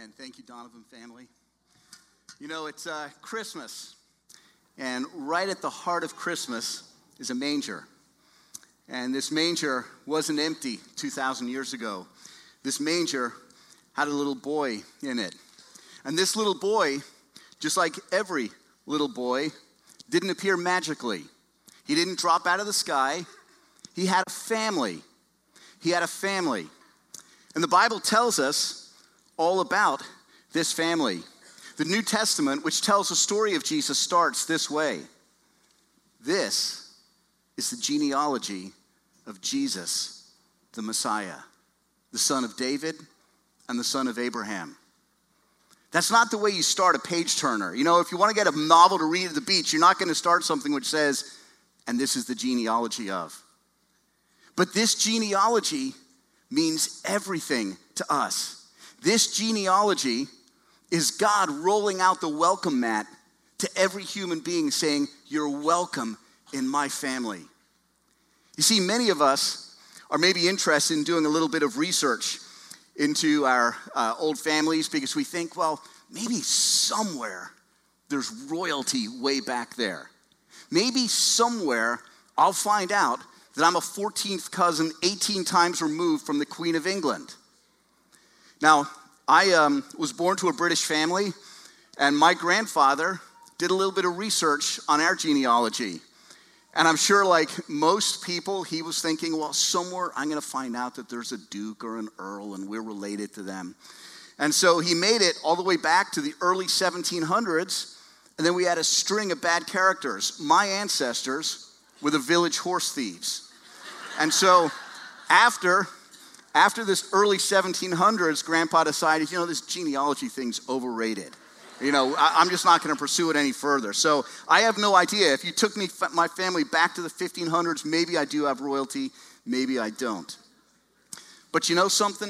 Amen. Thank you, Donovan family. You know, it's Christmas, and right at the heart of Christmas is a manger. And this manger wasn't empty 2,000 years ago. This manger had a little boy in it. And this little boy, just like every little boy, didn't appear magically. He didn't drop out of the sky. He had a family. He had a family. And the Bible tells us all about this family. The New Testament, which tells the story of Jesus, starts this way. This is the genealogy of Jesus, the Messiah, the son of David and the son of Abraham. That's not the way you start a page turner. You know, if you want to get a novel to read at the beach, you're not going to start something which says, and this is the genealogy of. But this genealogy means everything to us. This genealogy is God rolling out the welcome mat to every human being saying, you're welcome in my family. You see, many of us are maybe interested in doing a little bit of research into our old families because we think, well, maybe somewhere there's royalty way back there. Maybe somewhere I'll find out that I'm a 14th cousin 18 times removed from the Queen of England. Now, I was born to a British family, and my grandfather did a little bit of research on our genealogy. And I'm sure, like most people, he was thinking, well, somewhere I'm going to find out that there's a duke or an earl, and we're related to them. And so he made it all the way back to the early 1700s, and then we had a string of bad characters. My ancestors were the village horse thieves. And so after this early 1700s, Grandpa decided, you know, this genealogy thing's overrated. You know, I'm just not going to pursue it any further. So I have no idea. If you took my family back to the 1500s, maybe I do have royalty, maybe I don't. But you know something?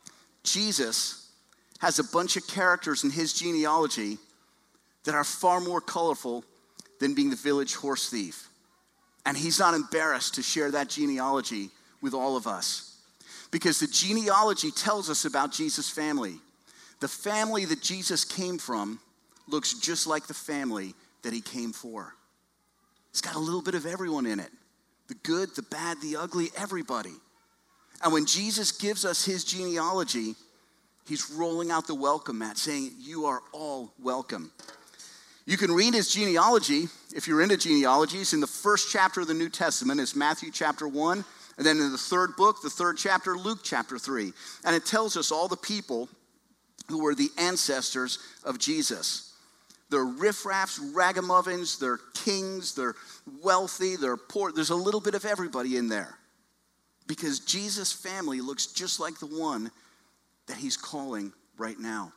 Jesus has a bunch of characters in his genealogy that are far more colorful than being the village horse thief. And he's not embarrassed to share that genealogy with all of us. Because the genealogy tells us about Jesus' family. The family that Jesus came from looks just like the family that he came for. It's got a little bit of everyone in it. The good, the bad, the ugly, everybody. And when Jesus gives us his genealogy, he's rolling out the welcome mat, saying, you are all welcome. You can read his genealogy, if you're into genealogies, in the first chapter of the New Testament. It's Matthew chapter 1. And then in the third book, the third chapter, Luke chapter 3. And it tells us all the people who were the ancestors of Jesus. They're riffraffs, ragamuffins, they're kings, they're wealthy, they're poor. There's a little bit of everybody in there. Because Jesus' family looks just like the one that he's calling right now.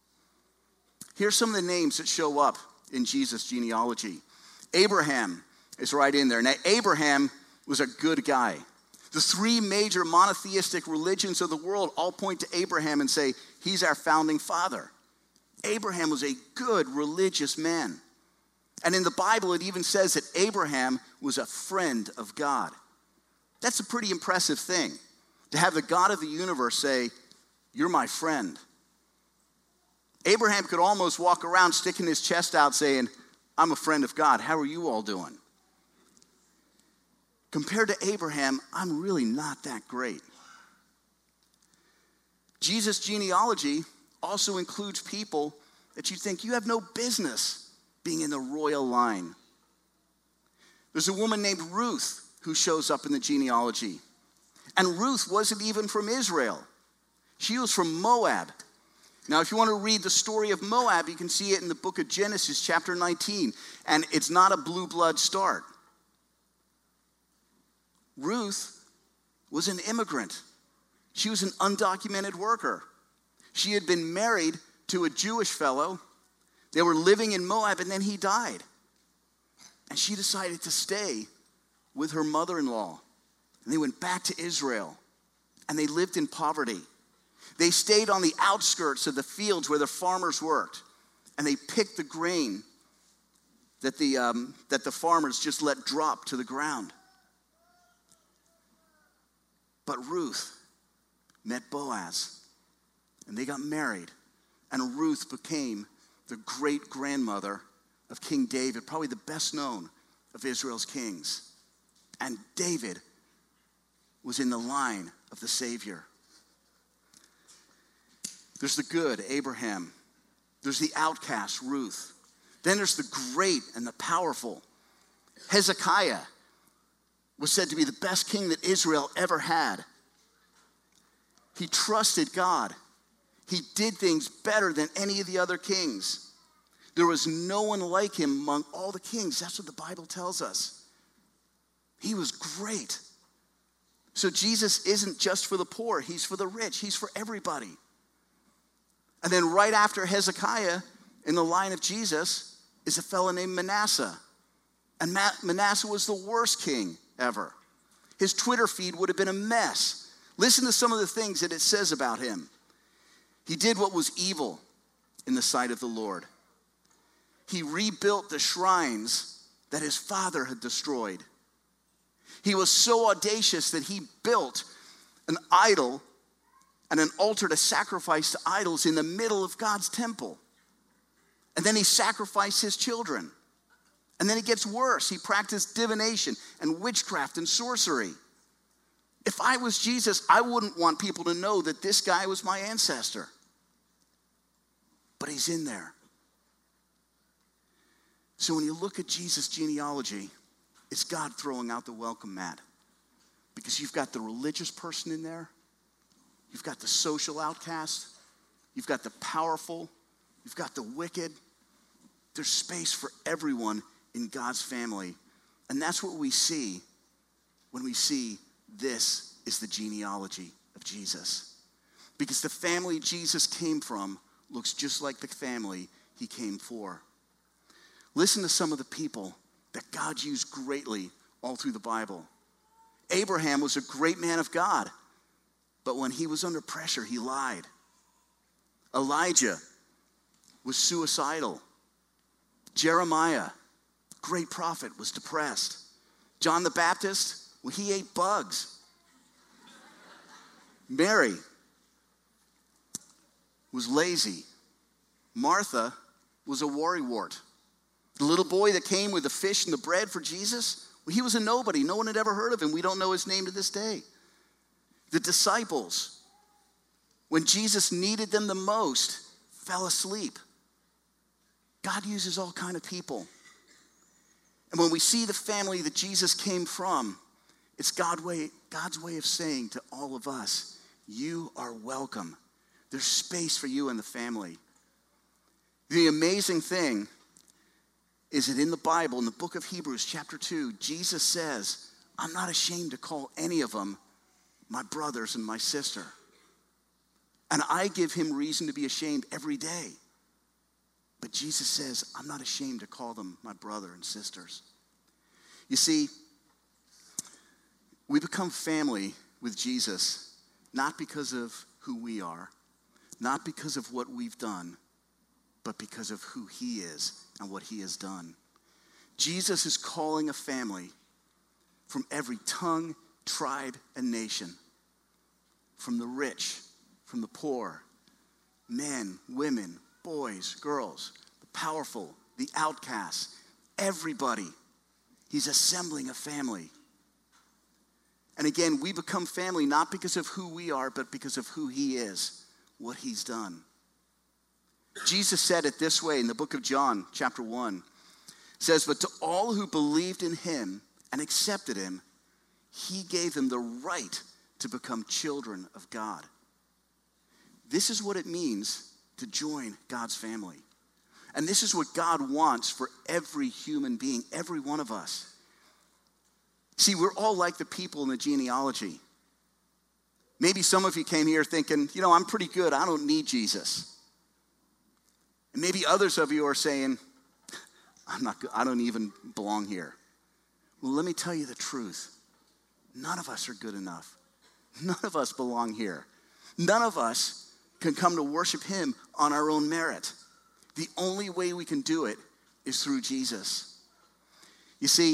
Here's some of the names that show up in Jesus' genealogy. Abraham is right in there. Now, Abraham was a good guy. The three major monotheistic religions of the world all point to Abraham and say, he's our founding father. Abraham was a good religious man. And in the Bible, it even says that Abraham was a friend of God. That's a pretty impressive thing, to have the God of the universe say, you're my friend. Abraham could almost walk around sticking his chest out saying, I'm a friend of God. How are you all doing? Compared to Abraham, I'm really not that great. Jesus' genealogy also includes people that you think you have no business being in the royal line. There's a woman named Ruth who shows up in the genealogy. And Ruth wasn't even from Israel. She was from Moab. Now, if you want to read the story of Moab, you can see it in the book of Genesis, chapter 19. And it's not a blue blood start. Ruth was an immigrant. She was an undocumented worker. She had been married to a Jewish fellow. They were living in Moab, and then he died. And she decided to stay with her mother-in-law. And they went back to Israel, and they lived in poverty. They stayed on the outskirts of the fields where the farmers worked, and they picked the grain that the farmers just let drop to the ground. But Ruth met Boaz, and they got married. And Ruth became the great-grandmother of King David, probably the best known of Israel's kings. And David was in the line of the Savior. There's the good, Abraham. There's the outcast, Ruth. Then there's the great and the powerful. Hezekiah was said to be the best king that Israel ever had. He trusted God. He did things better than any of the other kings. There was no one like him among all the kings. That's what the Bible tells us. He was great. So Jesus isn't just for the poor. He's for the rich. He's for everybody. And then right after Hezekiah, in the line of Jesus, is a fellow named Manasseh. And Manasseh was the worst king ever. His Twitter feed would have been a mess. Listen to some of the things that it says about him. He did what was evil in the sight of the Lord. He rebuilt the shrines that his father had destroyed. He was so audacious that he built an idol and an altar to sacrifice to idols in the middle of God's temple. And then he sacrificed his children. And then it gets worse. He practiced divination and witchcraft and sorcery. If I was Jesus, I wouldn't want people to know that this guy was my ancestor. But he's in there. So when you look at Jesus' genealogy, it's God throwing out the welcome mat. Because you've got the religious person in there. You've got the social outcast. You've got the powerful. You've got the wicked. There's space for everyone in God's family. And that's what we see when we see this is the genealogy of Jesus. Because the family Jesus came from looks just like the family he came for. Listen to some of the people that God used greatly all through the Bible. Abraham was a great man of God, but when he was under pressure, he lied. Elijah was suicidal. Jeremiah, great prophet, was depressed. John the Baptist, well, he ate bugs. Mary was lazy. Martha was a worrywart. The little boy that came with the fish and the bread for Jesus, well, he was a nobody. No one had ever heard of him. We don't know his name to this day. The disciples, when Jesus needed them the most, fell asleep. God uses all kinds of people. And when we see the family that Jesus came from, it's God's way of saying to all of us, you are welcome. There's space for you in the family. The amazing thing is that in the Bible, in the book of Hebrews, chapter 2, Jesus says, I'm not ashamed to call any of them my brothers and my sister. And I give him reason to be ashamed every day. But Jesus says, I'm not ashamed to call them my brother and sisters. You see, we become family with Jesus, not because of who we are, not because of what we've done, but because of who he is and what he has done. Jesus is calling a family from every tongue, tribe, and nation, from the rich, from the poor, men, women, boys, girls, the powerful, the outcasts, everybody. He's assembling a family. And again, we become family not because of who we are, but because of who he is, what he's done. Jesus said it this way in the book of John, chapter 1. It says, but to all who believed in him and accepted him, he gave them the right to become children of God. This is what it means to join God's family. And this is what God wants for every human being, every one of us. See, we're all like the people in the genealogy. Maybe some of you came here thinking, I'm pretty good. I don't need Jesus. And maybe others of you are saying, I'm not good. I don't even belong here. Well, let me tell you the truth. None of us are good enough. None of us belong here. None of us can come to worship him on our own merit. The only way we can do it is through Jesus. You see,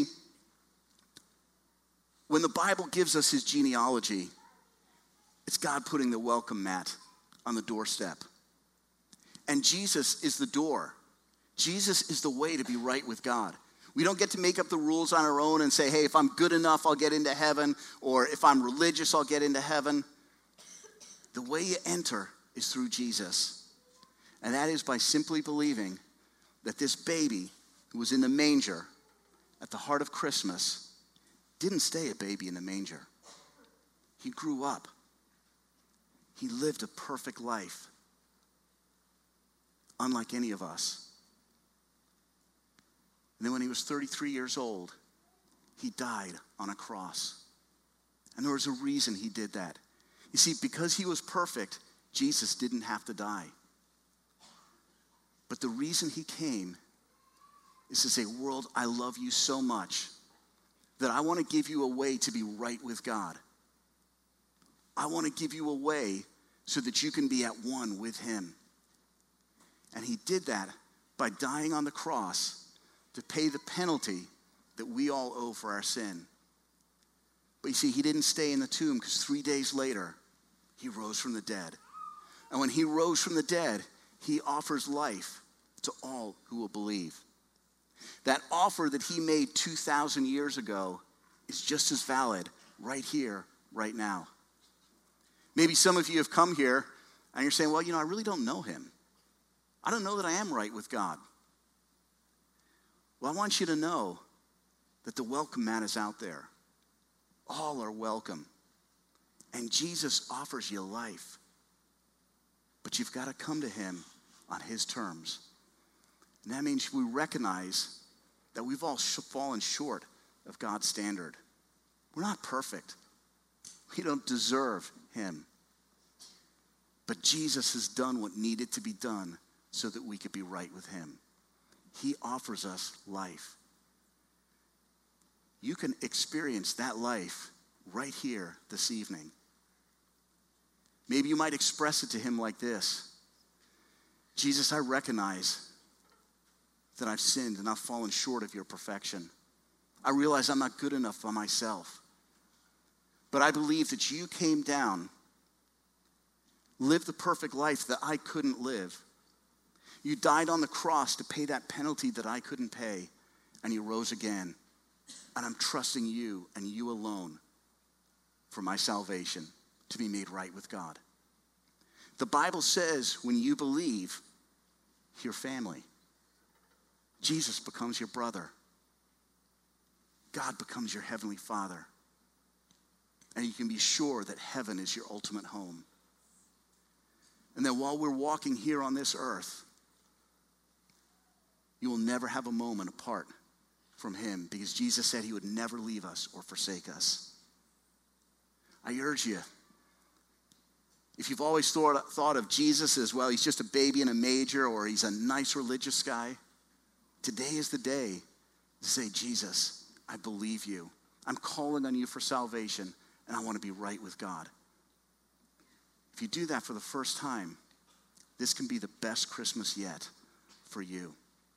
when the Bible gives us his genealogy, it's God putting the welcome mat on the doorstep. And Jesus is the door. Jesus is the way to be right with God. We don't get to make up the rules on our own and say, hey, if I'm good enough, I'll get into heaven, or if I'm religious, I'll get into heaven. The way you enter is through Jesus. And that is by simply believing that this baby who was in the manger at the heart of Christmas didn't stay a baby in the manger. He grew up. He lived a perfect life, unlike any of us. And then when he was 33 years old, he died on a cross. And there was a reason he did that. You see, because he was perfect, Jesus didn't have to die. But the reason he came is to say, world, I love you so much that I want to give you a way to be right with God. I want to give you a way so that you can be at one with him. And he did that by dying on the cross to pay the penalty that we all owe for our sin. But you see, he didn't stay in the tomb, because 3 days later, he rose from the dead. And when he rose from the dead, he offers life to all who will believe. That offer that he made 2,000 years ago is just as valid right here, right now. Maybe some of you have come here and you're saying, well, I really don't know him. I don't know that I am right with God. Well, I want you to know that the welcome mat is out there. All are welcome. And Jesus offers you life. But you've got to come to him on his terms. And that means we recognize that we've all fallen short of God's standard. We're not perfect. We don't deserve him. But Jesus has done what needed to be done so that we could be right with him. He offers us life. You can experience that life right here this evening. Maybe you might express it to him like this: Jesus, I recognize that I've sinned and I've fallen short of your perfection. I realize I'm not good enough by myself. But I believe that you came down, lived the perfect life that I couldn't live. You died on the cross to pay that penalty that I couldn't pay, and you rose again. And I'm trusting you and you alone for my salvation, to be made right with God. The Bible says when you believe, you're family. Jesus becomes your brother. God becomes your heavenly Father. And you can be sure that heaven is your ultimate home. And that while we're walking here on this earth, you will never have a moment apart from him, because Jesus said he would never leave us or forsake us. I urge you, if you've always thought of Jesus as, well, he's just a baby in a manger, or he's a nice religious guy, today is the day to say, Jesus, I believe you. I'm calling on you for salvation, and I want to be right with God. If you do that for the first time, this can be the best Christmas yet for you.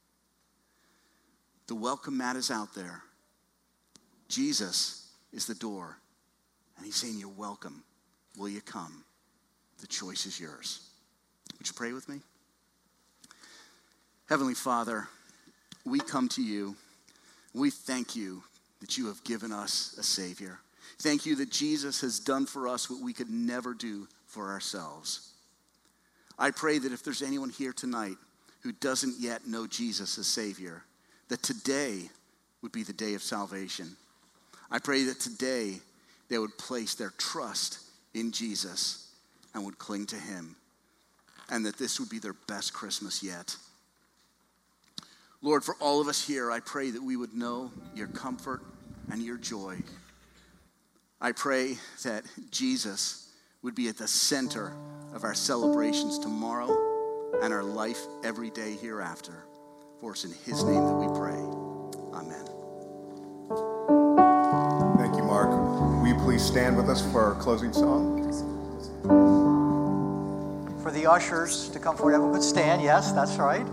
The welcome mat is out there. Jesus is the door. And he's saying, you're welcome. Will you come? The choice is yours. Would you pray with me? Heavenly Father, we come to you. We thank you that you have given us a Savior. Thank you that Jesus has done for us what we could never do for ourselves. I pray that if there's anyone here tonight who doesn't yet know Jesus as Savior, that today would be the day of salvation. I pray that today they would place their trust in Jesus and would cling to him, and that this would be their best Christmas yet. Lord, for all of us here, I pray that we would know your comfort and your joy. I pray that Jesus would be at the center of our celebrations tomorrow and our life every day hereafter. For it's in his name that we pray. Amen. Thank you, Mark. Will you please stand with us for our closing song? For the ushers to come forward, everyone would stand. Yes, that's right.